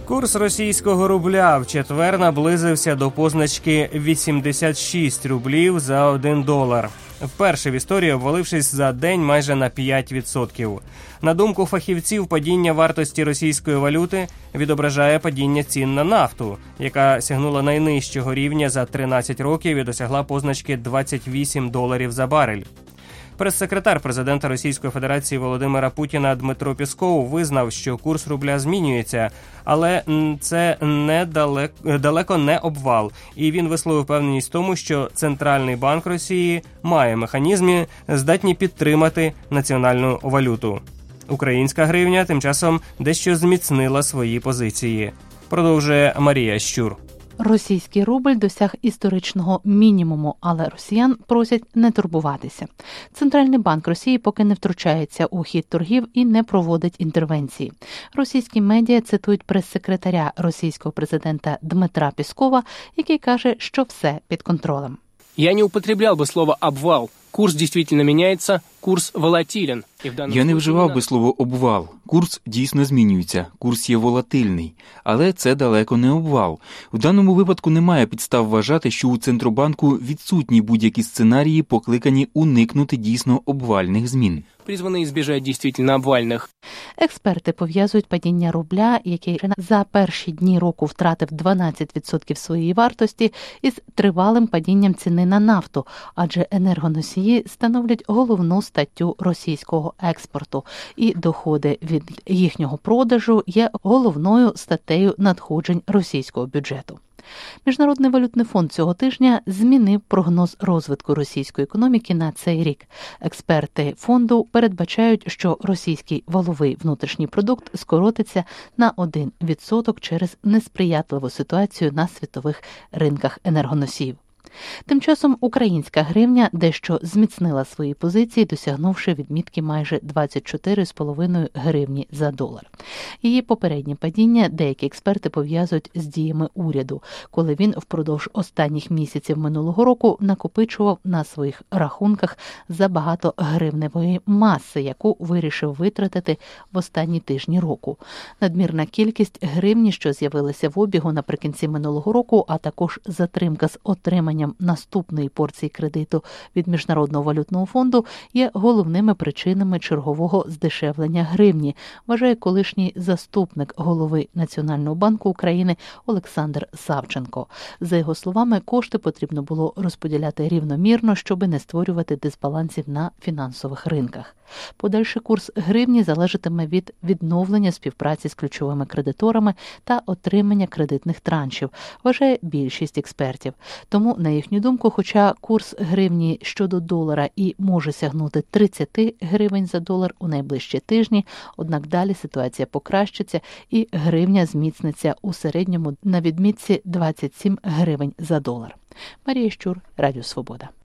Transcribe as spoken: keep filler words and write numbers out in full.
Курс російського рубля в четвер наблизився до позначки вісімдесят шість рублів за один долар. Вперше в історії обвалившись за день майже на п'ять відсотків. На думку фахівців, падіння вартості російської валюти відображає падіння цін на нафту, яка сягнула найнижчого рівня за тринадцять років і досягла позначки двадцять вісім доларів за барель. Прес-секретар президента Російської Федерації Володимира Путіна Дмитро Пєсков визнав, що курс рубля змінюється, але це не далеко, далеко не обвал. І він висловив впевненість в тому, що Центральний банк Росії має механізми, здатні підтримати національну валюту. Українська гривня тим часом дещо зміцнила свої позиції. Продовжує Марія Щур. Російський рубль досяг історичного мінімуму, але росіян просять не турбуватися. Центральний банк Росії поки не втручається у хід торгів і не проводить інтервенції. Російські медіа цитують прес-секретаря російського президента Дмитра Пєскова, який каже, що все під контролем. Я не употребляв би слово «обвал». Курс дійсно міняється, курс волатилен. Я не вживав би слово «обвал». Курс дійсно змінюється, курс є волатильний. Але це далеко не обвал. У даному випадку немає підстав вважати, що у Центробанку відсутні будь-які сценарії, покликані уникнути дійсно обвальних змін. Призвані збіжати дійсно обвальних. Експерти пов'язують падіння рубля, який за перші дні року втратив дванадцять відсотків своєї вартості, із тривалим падінням ціни на нафту, адже енергоносії становлять головну статтю російського експорту, і доходи від їхнього продажу є головною статтею надходжень російського бюджету. Міжнародний валютний фонд цього тижня змінив прогноз розвитку російської економіки на цей рік. Експерти фонду передбачають, що російський валовий внутрішній продукт скоротиться на один відсоток через несприятливу ситуацію на світових ринках енергоносіїв. Тим часом українська гривня дещо зміцнила свої позиції, досягнувши відмітки майже двадцять чотири цілих п'ять десятих гривні за долар. Її попереднє падіння деякі експерти пов'язують з діями уряду, коли він впродовж останніх місяців минулого року накопичував на своїх рахунках забагато гривневої маси, яку вирішив витратити в останні тижні року. Надмірна кількість гривні, що з'явилася в обігу наприкінці минулого року, а також затримка з отриманням наступної порції кредиту від Міжнародного валютного фонду є головними причинами чергового здешевлення гривні, вважає колишній заступник голови Національного банку України Олександр Савченко. За його словами, кошти потрібно було розподіляти рівномірно, щоб не створювати дисбалансів на фінансових ринках. Подальший курс гривні залежатиме від відновлення співпраці з ключовими кредиторами та отримання кредитних траншів, вважає більшість експертів. Тому, на їхню думку, хоча курс гривні щодо долара і може сягнути тридцять гривень за долар у найближчі тижні, однак далі ситуація покращиться і гривня зміцниться у середньому на відмітці двадцять сім гривень за долар. Марія Щур, Радіо Свобода.